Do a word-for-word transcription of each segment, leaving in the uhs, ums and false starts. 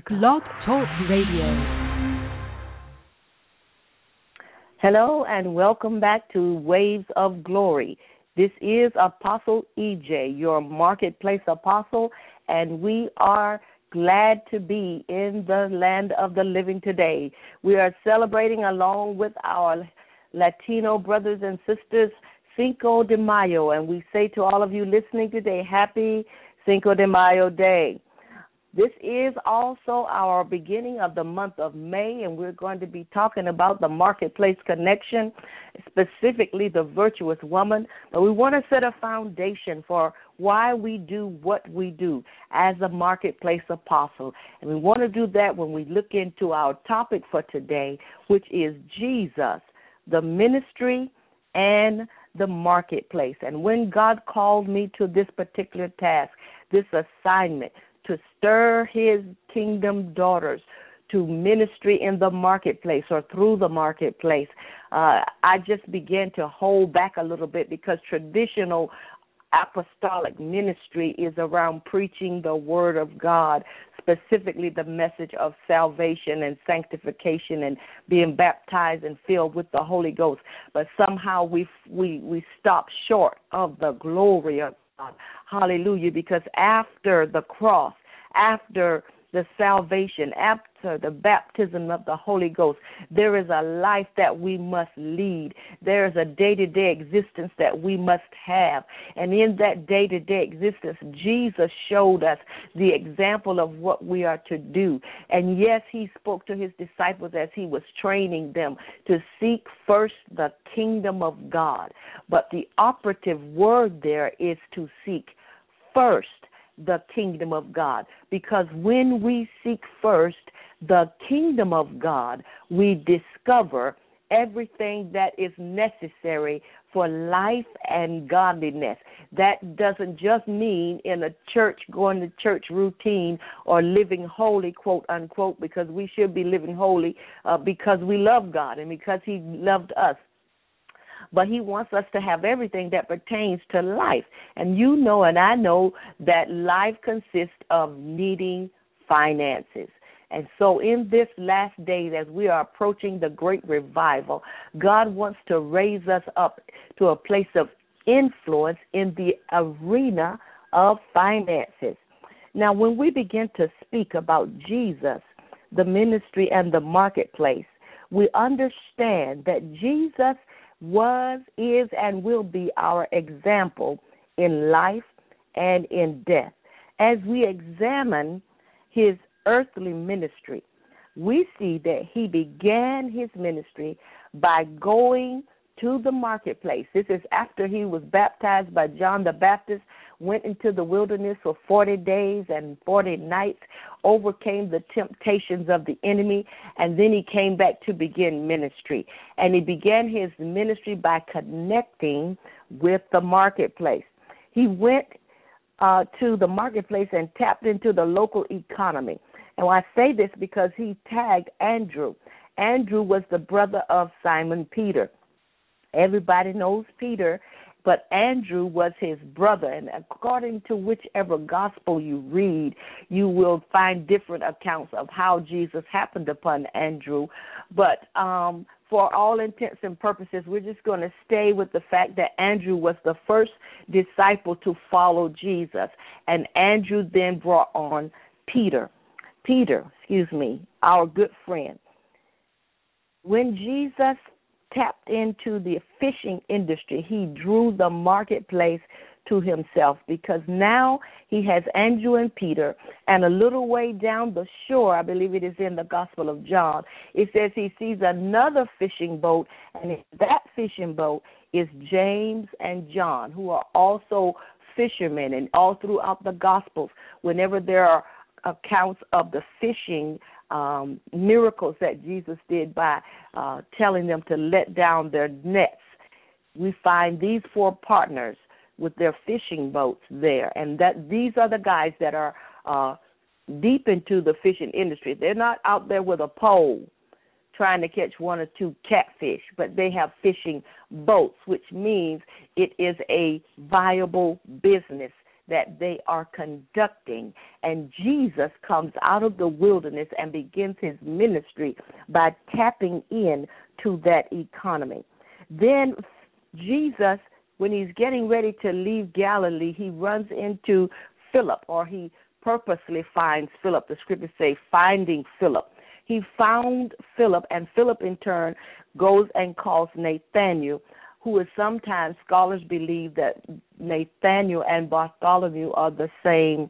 Blog Talk Radio. Hello and welcome back to Waves of Glory. This is Apostle E J, your marketplace apostle, and we are glad to be in the land of the living today. We are celebrating along with our Latino brothers and sisters Cinco de Mayo, and we say to all of you listening today, happy Cinco de Mayo Day. This is also our beginning of the month of May, and we're going to be talking about the marketplace connection, specifically the virtuous woman. But we want to set a foundation for why we do what we do as a marketplace apostle. And we want to do that when we look into our topic for today, which is Jesus, the ministry, and the marketplace. And when God called me to this particular task, this assignment, to stir his kingdom daughters to ministry in the marketplace or through the marketplace, uh, I just began to hold back a little bit because traditional apostolic ministry is around preaching the word of God, specifically the message of salvation and sanctification and being baptized and filled with the Holy Ghost. But somehow we we we stop short of the glory of God. Hallelujah, because after the cross, after the salvation, after the baptism of the Holy Ghost, there is a life that we must lead. There is a day-to-day existence that we must have. And in that day-to-day existence, Jesus showed us the example of what we are to do. And yes, he spoke to his disciples as he was training them to seek first the kingdom of God. But the operative word there is to seek first the kingdom of God, because when we seek first the kingdom of God, we discover everything that is necessary for life and godliness. That doesn't just mean in a church, going to church routine or living holy, quote unquote, because we should be living holy uh, because we love God and because he loved us. But he wants us to have everything that pertains to life. And you know and I know that life consists of needing finances. And so in this last days, as we are approaching the great revival, God wants to raise us up to a place of influence in the arena of finances. Now, when we begin to speak about Jesus, the ministry, and the marketplace, we understand that Jesus was, is, and will be our example in life and in death. As we examine his earthly ministry, we see that he began his ministry by going to the marketplace. This is after he was baptized by John the Baptist, went into the wilderness for forty days and forty nights, overcame the temptations of the enemy, and then he came back to begin ministry. And he began his ministry by connecting with the marketplace. He went uh, to the marketplace and tapped into the local economy. And I say this because he tagged Andrew. Andrew was the brother of Simon Peter. Everybody knows Peter, but Andrew was his brother. And according to whichever gospel you read, you will find different accounts of how Jesus happened upon Andrew. But um, for all intents and purposes, we're just going to stay with the fact that Andrew was the first disciple to follow Jesus. And Andrew then brought on Peter. Peter, excuse me, our good friend. When Jesus tapped into the fishing industry, he drew the marketplace to himself, because now he has Andrew and Peter, and a little way down the shore, I believe it is in the Gospel of John, it says he sees another fishing boat, and in that fishing boat is James and John, who are also fishermen. And all throughout the Gospels, whenever there are accounts of the fishing um, miracles that Jesus did by uh, telling them to let down their nets, we find these four partners with their fishing boats there, and that these are the guys that are uh, deep into the fishing industry. They're not out there with a pole trying to catch one or two catfish, but they have fishing boats, which means it is a viable business that they are conducting. And Jesus comes out of the wilderness and begins his ministry by tapping in to that economy. Then Jesus, when he's getting ready to leave Galilee, he runs into Philip, or he purposely finds Philip. The scriptures say finding Philip. He found Philip, and Philip in turn goes and calls Nathanael, who is sometimes, scholars believe that Nathanael and Bartholomew are the same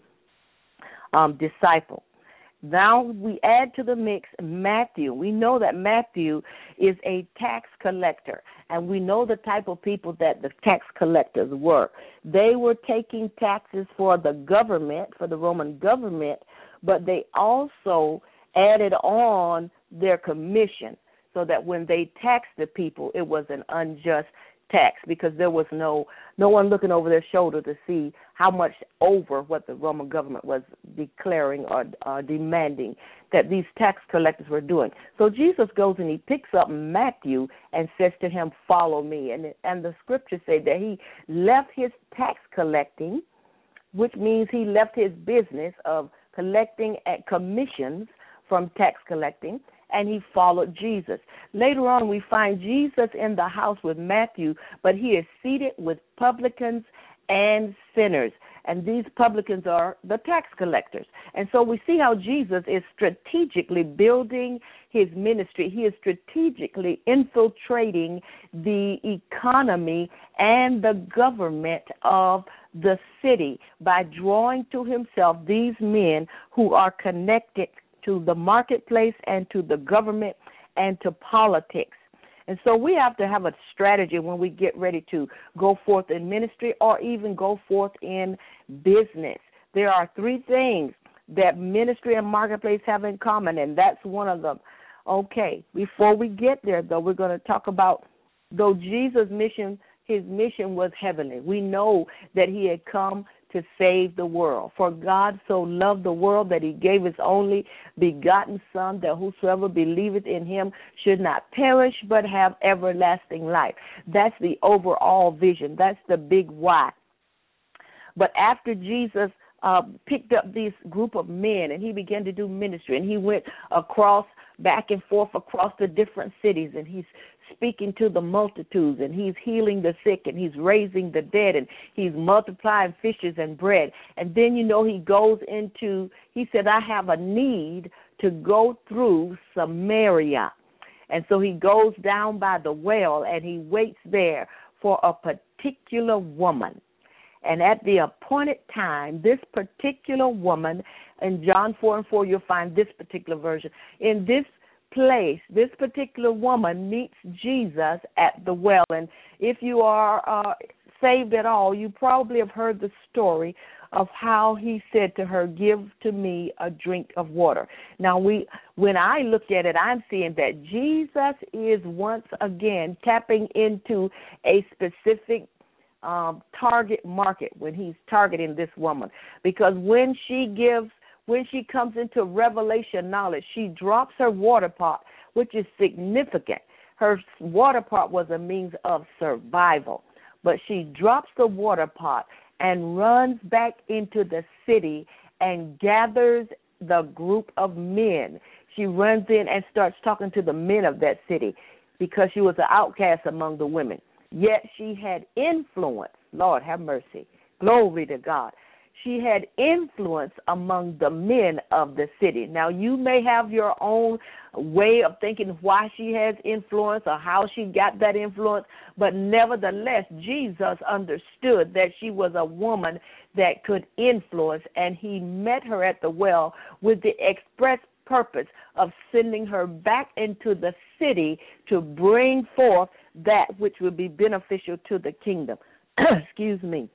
um, disciple. Now we add to the mix Matthew. We know that Matthew is a tax collector, and we know the type of people that the tax collectors were. They were taking taxes for the government, for the Roman government, but they also added on their commission, so that when they taxed the people, it was an unjust tax, because there was no no one looking over their shoulder to see how much over what the Roman government was declaring or uh, demanding that these tax collectors were doing. So Jesus goes and he picks up Matthew and says to him, "Follow me." And and the scriptures say that he left his tax collecting, which means he left his business of collecting at commissions from tax collecting, and he followed Jesus. Later on, we find Jesus in the house with Matthew, but he is seated with publicans and sinners, and these publicans are the tax collectors. And so we see how Jesus is strategically building his ministry. He is strategically infiltrating the economy and the government of the city by drawing to himself these men who are connected to the marketplace and to the government and to politics. And so we have to have a strategy when we get ready to go forth in ministry or even go forth in business. There are three things that ministry and marketplace have in common, and that's one of them. Okay, before we get there, though, we're going to talk about, though Jesus' mission, his mission was heavenly. We know that he had come to save the world. For God so loved the world that he gave his only begotten Son, that whosoever believeth in him should not perish but have everlasting life. That's the overall vision. That's the big why. But after Jesus uh, picked up this group of men and he began to do ministry, and he went across, back and forth across the different cities, and he's speaking to the multitudes, and he's healing the sick, and he's raising the dead, and he's multiplying fishes and bread. And then, you know, he goes into, he said, I have a need to go through Samaria. And so he goes down by the well, and he waits there for a particular woman. And at the appointed time, this particular woman, in John four and four, you'll find this particular version, in this place, this particular woman meets Jesus at the well. And if you are uh, saved at all, you probably have heard the story of how he said to her, give to me a drink of water. Now, we, when I look at it, I'm seeing that Jesus is once again tapping into a specific um, target market when he's targeting this woman. Because when she gives When she comes into revelation knowledge, she drops her water pot, which is significant. Her water pot was a means of survival. But she drops the water pot and runs back into the city and gathers the group of men. She runs in and starts talking to the men of that city because she was an outcast among the women. Yet she had influence. Lord, have mercy. Glory to God. She had influence among the men of the city. Now, you may have your own way of thinking why she has influence or how she got that influence, but nevertheless, Jesus understood that she was a woman that could influence, and he met her at the well with the express purpose of sending her back into the city to bring forth that which would be beneficial to the kingdom. Excuse me.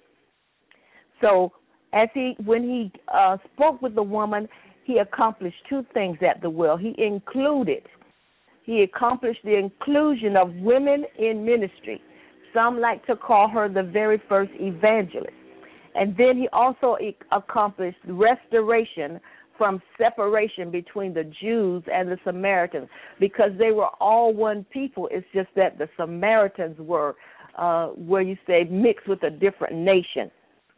So, As he, when he uh, spoke with the woman, he accomplished two things at the well. He included, he accomplished the inclusion of women in ministry. Some like to call her the very first evangelist. And then he also accomplished restoration from separation between the Jews and the Samaritans, because they were all one people. It's just that the Samaritans were, uh, where you say, mixed with a different nation.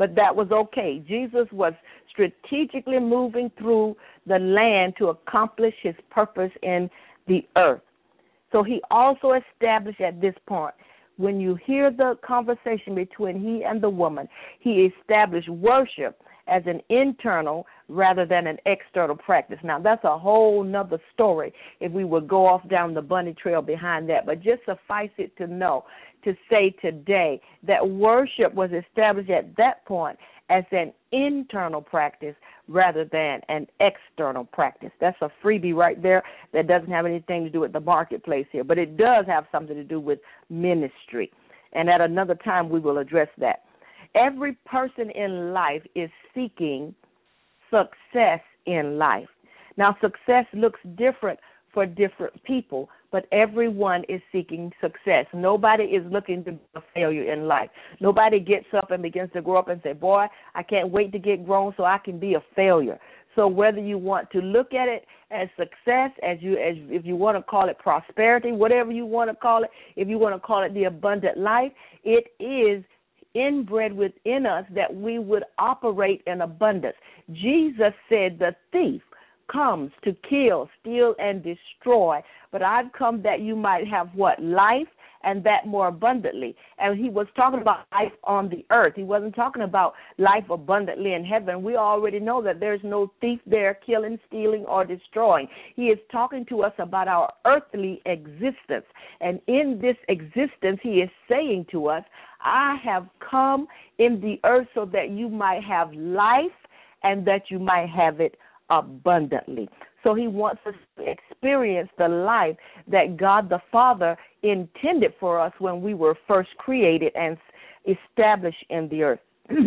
but that was okay. Jesus was strategically moving through the land to accomplish his purpose in the earth. So he also established at this point, when you hear the conversation between he and the woman, he established worship as an internal rather than an external practice. Now, that's a whole nother story if we would go off down the bunny trail behind that. But just suffice it to know, to say today, that worship was established at that point as an internal practice rather than an external practice. That's a freebie right there that doesn't have anything to do with the marketplace here, but it does have something to do with ministry. And at another time, we will address that. Every person in life is seeking success in life. Now, success looks different for different people, but everyone is seeking success. Nobody is looking to be a failure in life. Nobody gets up and begins to grow up and say, boy, I can't wait to get grown so I can be a failure. So whether you want to look at it as success, as you, as if you want to call it prosperity, whatever you want to call it, if you want to call it the abundant life, it is inbred within us that we would operate in abundance. Jesus said the thief comes to kill, steal, and destroy, but I've come that you might have what? Life, and that more abundantly. And he was talking about life on the earth. He wasn't talking about life abundantly in heaven. We already know that there's no thief there killing, stealing, or destroying. He is talking to us about our earthly existence. And in this existence, he is saying to us, I have come in the earth so that you might have life and that you might have it abundantly. So he wants us to experience the life that God the Father intended for us when we were first created and established in the earth.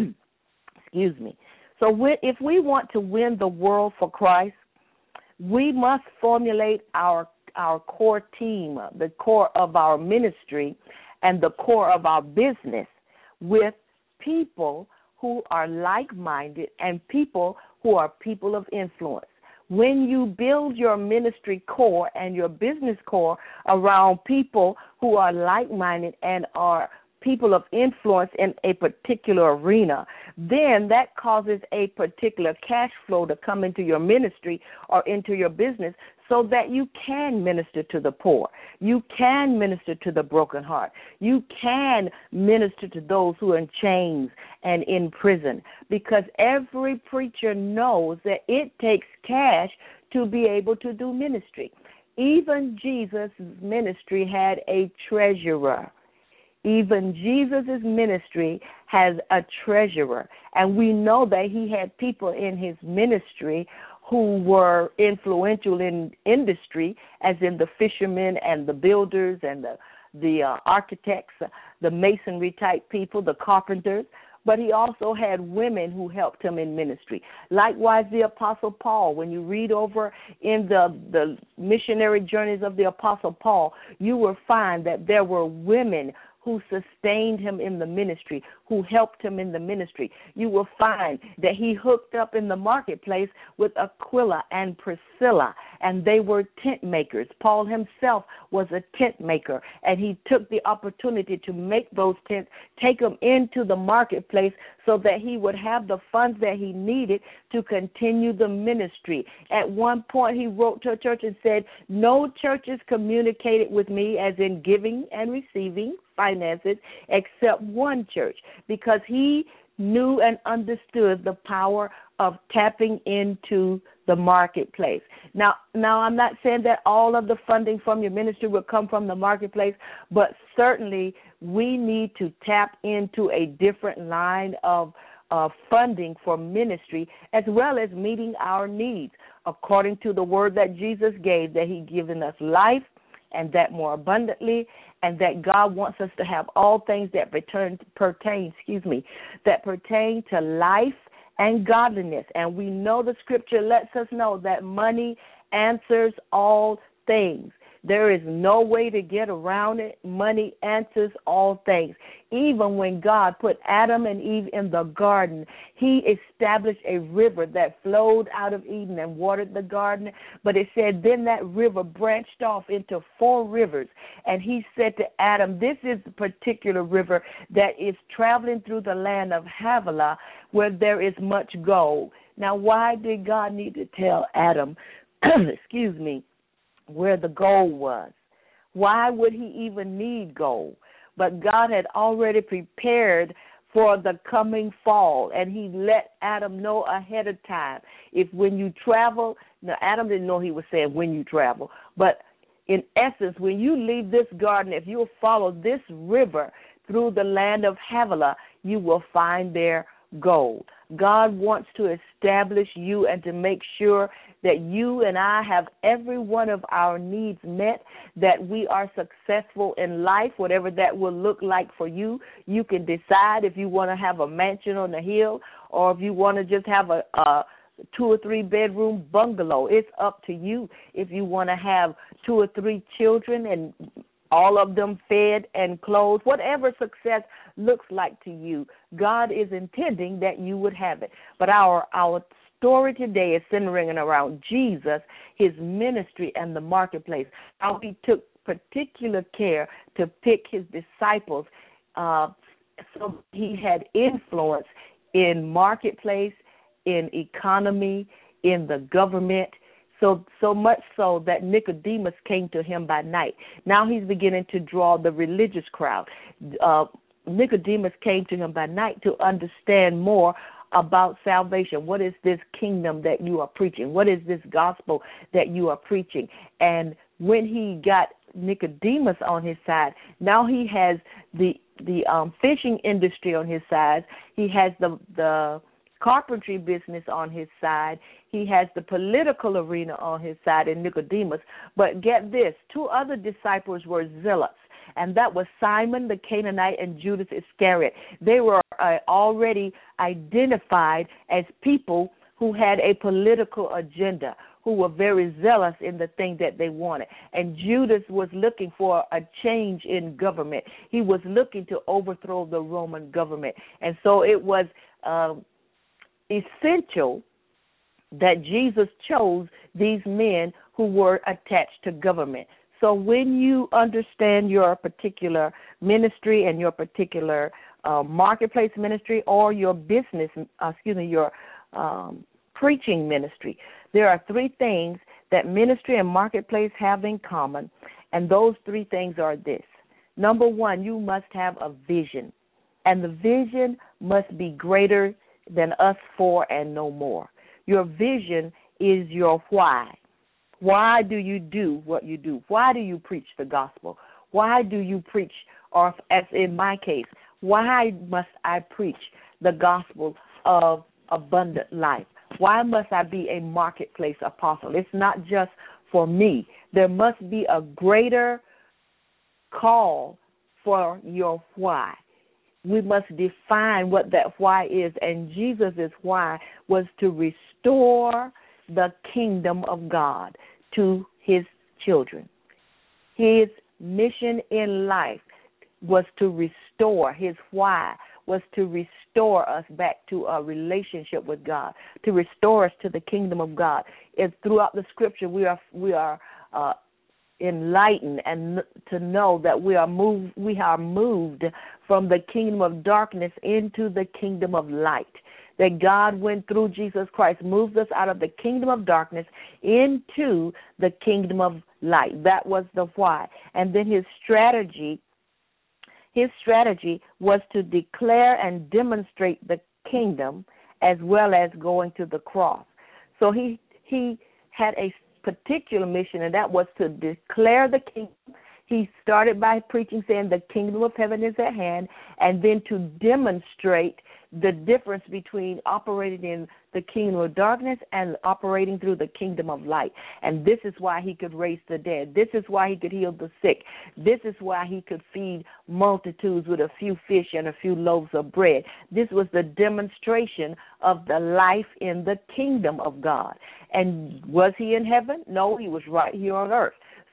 Excuse me. So if we want to win the world for Christ, we must formulate our our core team, the core of our ministry, and the core of our business with people who are like-minded and people who are people of influence. When you build your ministry core and your business core around people who are like-minded and are people of influence in a particular arena, then that causes a particular cash flow to come into your ministry or into your business so that you can minister to the poor. You can minister to the broken heart. You can minister to those who are in chains and in prison, because every preacher knows that it takes cash to be able to do ministry. Even Jesus' ministry had a treasurer. Even Jesus' ministry has a treasurer. And we know that he had people in his ministry who were influential in industry, as in the fishermen and the builders and the, the uh, architects, the masonry type people, the carpenters. But he also had women who helped him in ministry. Likewise, the Apostle Paul. When you read over in the, the missionary journeys of the Apostle Paul, you will find that there were women who sustained him in the ministry, who helped him in the ministry. You will find that he hooked up in the marketplace with Aquila and Priscilla, and they were tent makers. Paul himself was a tent maker, and he took the opportunity to make those tents, take them into the marketplace so that he would have the funds that he needed to continue the ministry. At one point, he wrote to a church and said, no churches communicated with me as in giving and receiving finances except one church, because he knew and understood the power of tapping into the marketplace. Now, now I'm not saying that all of the funding from your ministry will come from the marketplace, but certainly we need to tap into a different line of uh, funding for ministry, as well as meeting our needs according to the word that Jesus gave, that he given us life and that more abundantly, and that God wants us to have all things that pertain, pertain, excuse me, that pertain to life and godliness. And we know the scripture lets us know that money answers all things. There is no way to get around it. Money answers all things. Even when God put Adam and Eve in the garden, he established a river that flowed out of Eden and watered the garden. But it said then that river branched off into four rivers. And he said to Adam, this is the particular river that is traveling through the land of Havilah where there is much gold. Now, why did God need to tell Adam, excuse me, where the gold was? Why would he even need gold? But God had already prepared for the coming fall, and he let Adam know ahead of time. If when you travel, now Adam didn't know he was saying when you travel, but in essence, when you leave this garden, if you'll follow this river through the land of Havilah, you will find there gold. God wants to establish you and to make sure that you and I have every one of our needs met, that we are successful in life, whatever that will look like for you. You can decide if you want to have a mansion on the hill or if you want to just have a, a two or three bedroom bungalow. It's up to you. If you want to have two or three children and all of them fed and clothed, whatever success looks like to you, God is intending that you would have it. But our our story today is centering around Jesus, his ministry, and the marketplace. How he took particular care to pick his disciples, uh, so he had influence in marketplace, in economy, in the government. So so much so that Nicodemus came to him by night. Now he's beginning to draw the religious crowd. Uh, Nicodemus came to him by night to understand more about salvation. What is this kingdom that you are preaching? What is this gospel that you are preaching? And when he got Nicodemus on his side, now he has the the um, fishing industry on his side. He has the the carpentry business on his side. He has the political arena on his side in Nicodemus. But get this, two other disciples were zealots, and that was Simon the Canaanite and Judas Iscariot. They were uh, already identified as people who had a political agenda, who were very zealous in the thing that they wanted. And Judas was looking for a change in government. He was looking to overthrow the Roman government. And so it was uh, essential that Jesus chose these men who were attached to government. So when you understand your particular ministry and your particular uh, marketplace ministry or your business, uh, excuse me, your um, preaching ministry, there are three things that ministry and marketplace have in common, and those three things are this. Number one, you must have a vision, and the vision must be greater than us four and no more. Your vision is your why. Why do you do what you do? Why do you preach the gospel? Why do you preach, or as in my case, why must I preach the gospel of abundant life? Why must I be a marketplace apostle? It's not just for me. There must be a greater call for your why. We must define what that why is, and Jesus' why was to restore the kingdom of God to his children. His mission in life was to restore. His why was to restore us back to a relationship with God, to restore us to the kingdom of God. And throughout the scripture, we are we are uh, enlightened and to know that we are moved. We are moved from the kingdom of darkness into the kingdom of light. That God went through Jesus Christ, moved us out of the kingdom of darkness into the kingdom of light. That was the why. And then his strategy, his strategy was to declare and demonstrate the kingdom as well as going to the cross. So he he had a particular mission, and that was to declare the kingdom. He started by preaching, saying the kingdom of heaven is at hand, and then to demonstrate the difference between operating in the kingdom of darkness and operating through the kingdom of light. And this is why he could raise the dead. This is why he could heal the sick. This is why he could feed multitudes with a few fish and a few loaves of bread. This was the demonstration of the life in the kingdom of God. And was he in heaven? No, he was right here on earth.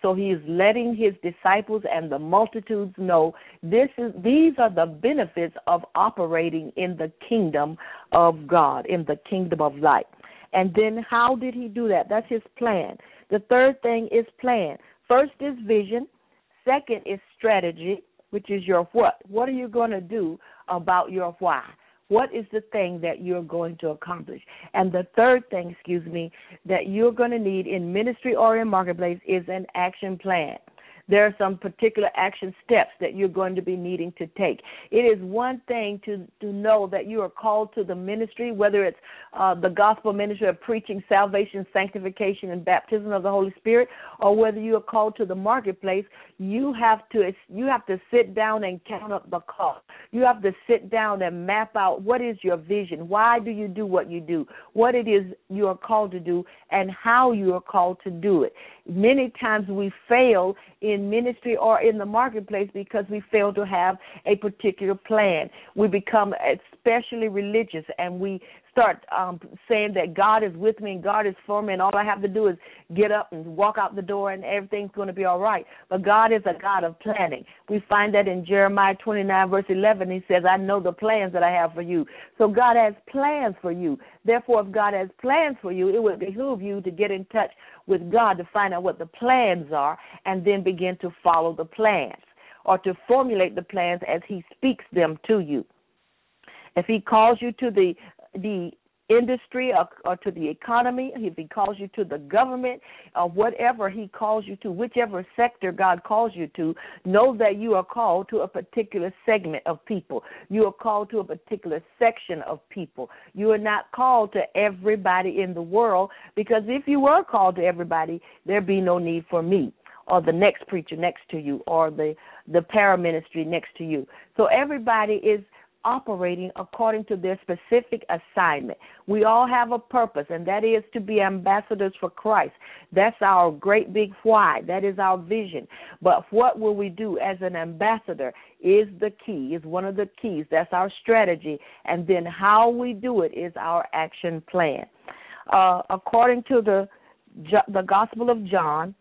So he is letting his disciples and the multitudes know this is these are the benefits of operating in the kingdom of God, in the kingdom of light. And then how did he do that? That's his plan. The third thing is plan. First is vision. Second is strategy, which is your what. What are you going to do about your why? What is the thing that you're going to accomplish? And the third thing, excuse me, that you're going to need in ministry or in marketplace is an action plan. There are some particular action steps that you're going to be needing to take. It is one thing to, to know that you are called to the ministry, whether it's uh, the gospel ministry of preaching salvation, sanctification, and baptism of the Holy Spirit, or whether you are called to the marketplace. You have to you have to sit down and count up the cost. You have to sit down and map out what is your vision. Why do you do what you do? What it is you are called to do, and how you are called to do it. Many times we fail in ministry or in the marketplace because we fail to have a particular plan. We become especially religious, and we start um, saying that God is with me and God is for me, and all I have to do is get up and walk out the door and everything's going to be all right. But God is a God of planning. We find that in Jeremiah twenty-nine, verse eleven. He says, I know the plans that I have for you. So God has plans for you. Therefore, if God has plans for you, it would behoove you to get in touch with God to find out what the plans are and then begin to follow the plans or to formulate the plans as he speaks them to you. If he calls you to the the industry or, or to the economy, if he calls you to the government or whatever he calls you to, whichever sector God calls you to, know that you are called to a particular segment of people. You are called to a particular section of people. You are not called to everybody in the world, because if you were called to everybody, there'd be no need for me or the next preacher next to you or the, the paraministry next to you. So everybody is operating according to their specific assignment. We all have a purpose, and that is to be ambassadors for Christ. That's our great big why. That is our vision. But what will we do as an ambassador is the key, is one of the keys. That's our strategy. And then how we do it is our action plan. Uh, according to the the Gospel of John,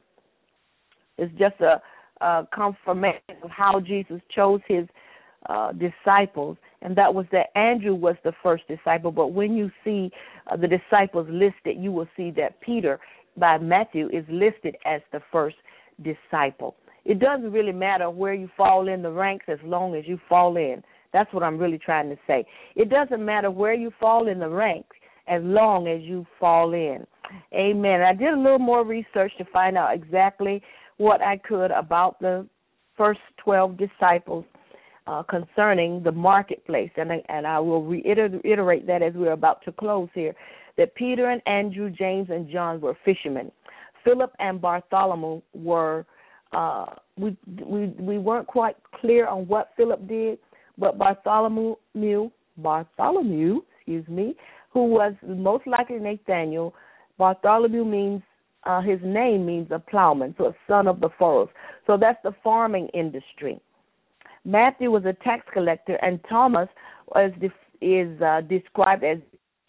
it's just a, a confirmation of how Jesus chose his uh, disciples. And that was that Andrew was the first disciple. But when you see uh, the disciples listed, you will see that Peter, by Matthew, is listed as the first disciple. It doesn't really matter where you fall in the ranks as long as you fall in. That's what I'm really trying to say. It doesn't matter where you fall in the ranks as long as you fall in. Amen. I did a little more research to find out exactly what I could about the first twelve disciples Uh, concerning the marketplace, and I, and I will reiterate that as we're about to close here, that Peter and Andrew, James and John were fishermen. Philip and Bartholomew were, uh, we, we we weren't quite clear on what Philip did, but Bartholomew, Bartholomew, excuse me, who was most likely Nathaniel. Bartholomew means, uh, his name means a plowman, so a son of the furrows. So that's the farming industry. Matthew was a tax collector, and Thomas was is uh, described as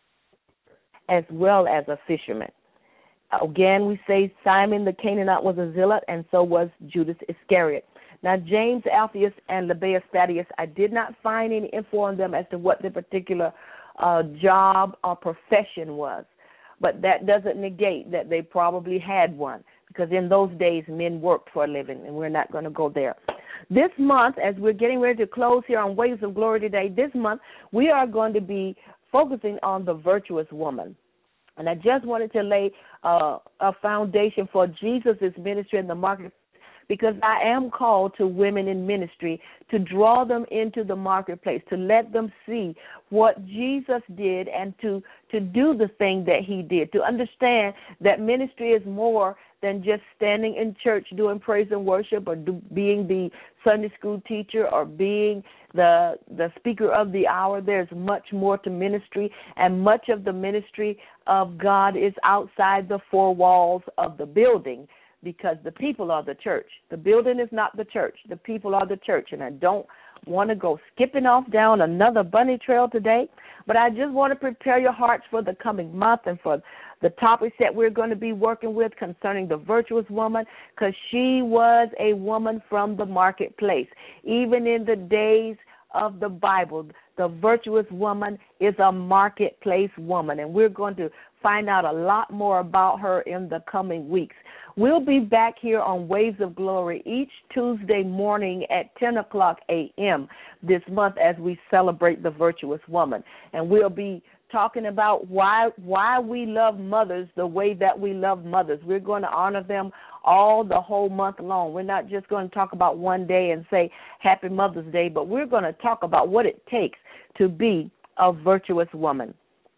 as well as a fisherman. Again, we say Simon the Canaanite was a zealot, and so was Judas Iscariot. Now, James, Alphaeus, and Lebbaeus Thaddeus, I did not find any info on them as to what their particular uh, job or profession was, but that doesn't negate that they probably had one, because in those days men worked for a living, and we're not going to go there. This month, as we're getting ready to close here on Waves of Glory today, this month we are going to be focusing on the virtuous woman. And I just wanted to lay uh, a foundation for Jesus' ministry in the market, because I am called to women in ministry to draw them into the marketplace, to let them see what Jesus did and to, to do the thing that he did, to understand that ministry is more than just standing in church doing praise and worship, or do, being the Sunday school teacher, or being the the speaker of the hour. There's much more to ministry, and much of the ministry of God is outside the four walls of the building, because the people are the church. The building is not the church. The people are the church, and I don't want to go skipping off down another bunny trail today, but I just want to prepare your hearts for the coming month and for the topics that we're going to be working with concerning the virtuous woman, because she was a woman from the marketplace. Even in the days of the Bible, the virtuous woman is a marketplace woman, and we're going to find out a lot more about her in the coming weeks. We'll be back here on Waves of Glory each Tuesday morning at ten o'clock a.m. this month as we celebrate the virtuous woman. And we'll be talking about why why we love mothers the way that we love mothers. We're going to honor them all the whole month long. We're not just going to talk about one day and say Happy Mother's Day, but we're going to talk about what it takes to be a virtuous woman.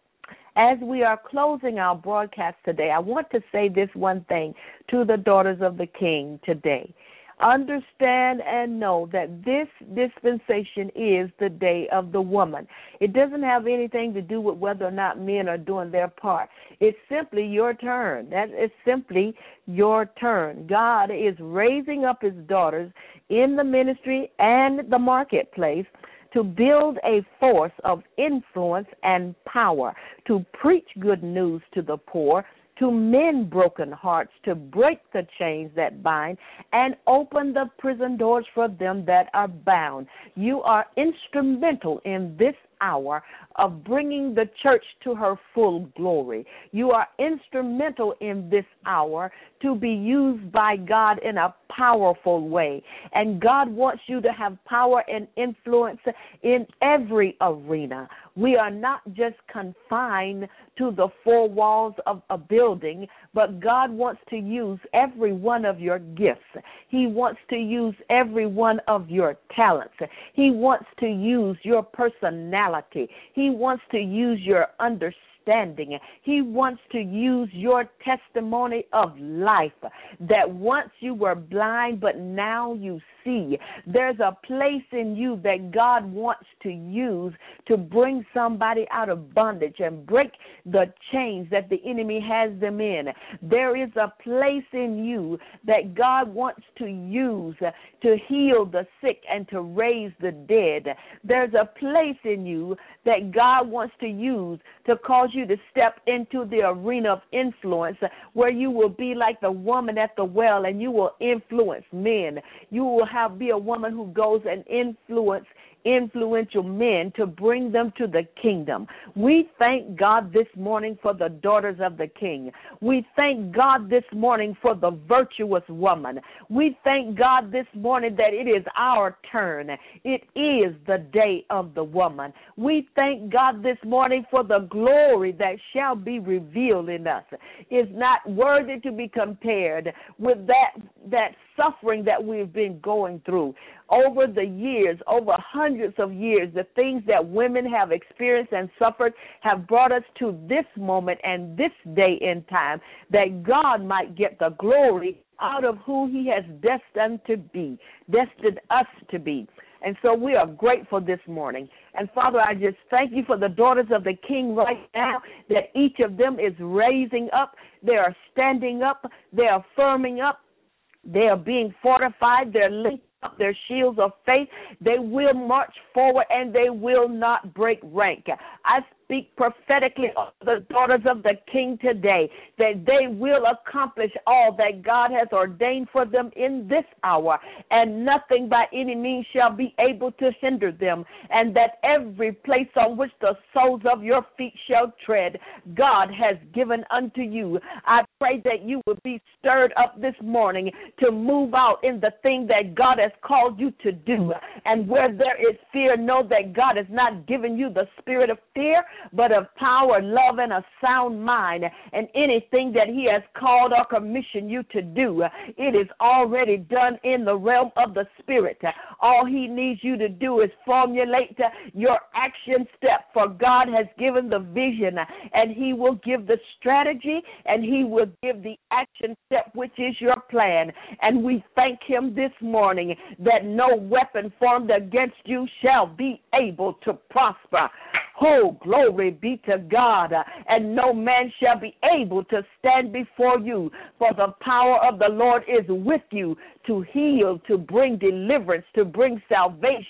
As we are closing our broadcast today, I want to say this one thing to the daughters of the King today. Understand and know that this dispensation is the day of the woman. It doesn't have anything to do with whether or not men are doing their part. It's simply your turn. That is simply your turn. God is raising up his daughters in the ministry and the marketplace to build a force of influence and power, to preach good news to the poor, to mend broken hearts, to break the chains that bind, and open the prison doors for them that are bound. You are instrumental in this hour of bringing the church to her full glory. You are instrumental in this hour to be used by God in a powerful way. And God wants you to have power and influence in every arena. We are not just confined to the four walls of a building, but God wants to use every one of your gifts. He wants to use every one of your talents. He wants to use your personality. He wants to use your understanding. He wants to use your testimony of life, that once you were blind, but now you see. There's a place in you that God wants to use to bring somebody out of bondage and break the chains that the enemy has them in. There is a place in you that God wants to use to heal the sick and to raise the dead. There's a place in you that God wants to use to cause you to step into the arena of influence, where you will be like the woman at the well and you will influence men. You will have be a woman who goes and influence influential men to bring them to the kingdom. We thank God this morning for the daughters of the King. We thank God this morning for the virtuous woman. We thank God this morning that it is our turn. It is the day of the woman. We thank God this morning for the glory that shall be revealed in us. It's not worthy to be compared with that, that suffering that we've been going through. Over the years, over hundreds of years, the things that women have experienced and suffered have brought us to this moment and this day in time, that God might get the glory out of who he has destined to be, destined us to be. And so we are grateful this morning. And, Father, I just thank you for the daughters of the King right now, that each of them is raising up. They are standing up. They are firming up. They are being fortified. They're linked up their shields of faith. They will march forward and they will not break rank. I speak prophetically of the daughters of the King today, that they will accomplish all that God has ordained for them in this hour, and nothing by any means shall be able to hinder them, and that every place on which the soles of your feet shall tread, God has given unto you. I pray that you will be stirred up this morning to move out in the thing that God has called you to do. And where there is fear, know that God has not given you the spirit of fear, but of power, love, and a sound mind. And anything that he has called or commissioned you to do, it is already done in the realm of the spirit. All he needs you to do is formulate your action step, for God has given the vision, and he will give the strategy, and he will give the action step, which is your plan. And we thank him this morning that no weapon formed against you shall be able to prosper. Oh, glory be to God. And no man shall be able to stand before you, for the power of the Lord is with you to heal, to bring deliverance, to bring salvation,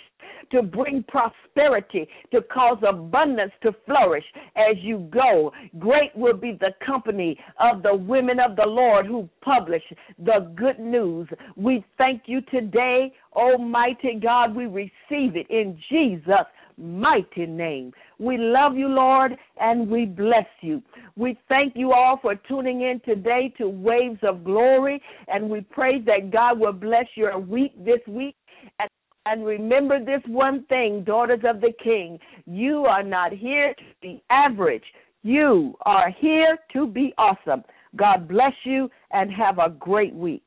to bring prosperity, to cause abundance to flourish as you go. Great will be the company of the women of the Lord who publish the good news. We thank you today, Almighty God. We receive it in Jesus' mighty name. We love you, Lord, and we bless you. We thank you all for tuning in today to Waves of Glory, and we pray that God will bless your week this week. And, and remember this one thing, daughters of the King, you are not here to be average. You are here to be awesome. God bless you and have a great week.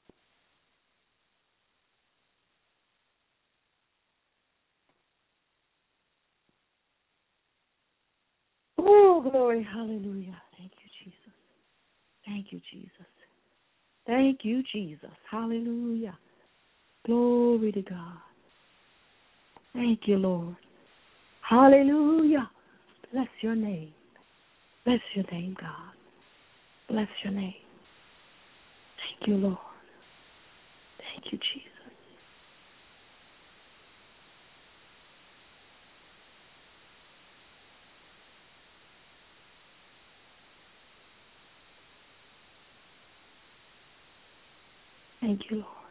Oh, glory, hallelujah. Thank you, Jesus. Thank you, Jesus. Thank you, Jesus. Hallelujah. Glory to God. Thank you, Lord. Hallelujah. Bless your name. Bless your name, God. Bless your name. Thank you, Lord. Thank you, Jesus. Thank you, Lord.